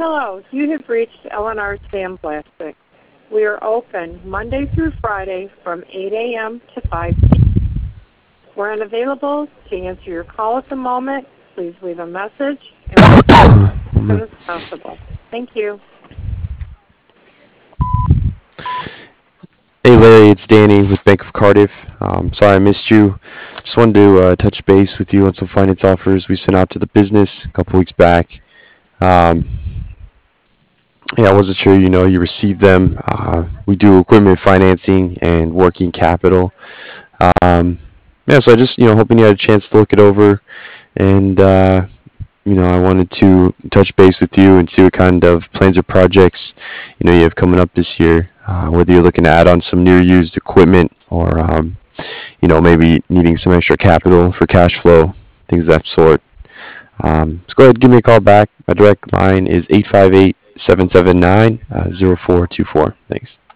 Hello, you have reached L&R Sandblasting. We are open Monday through Friday from 8 a.m. to 5 p.m. We're unavailable to answer your call at the moment. Please leave a message and we'll get back as soon as possible. Thank you. Hey Larry, it's Danny with Bank of Cardiff. Sorry I missed you. Just wanted to touch base with you on some finance offers we sent out to the business a couple weeks back. Um, yeah, I wasn't sure you received them. We do equipment financing and working capital. Um, yeah, so I just hoping you had a chance to look it over, and I wanted to touch base with you and see what kind of plans or projects you have coming up this year. Whether you're looking to add on some new or used equipment, or maybe needing some extra capital for cash flow, things of that sort. So go ahead, give me a call back. My direct line is 858-779-0424. Thanks.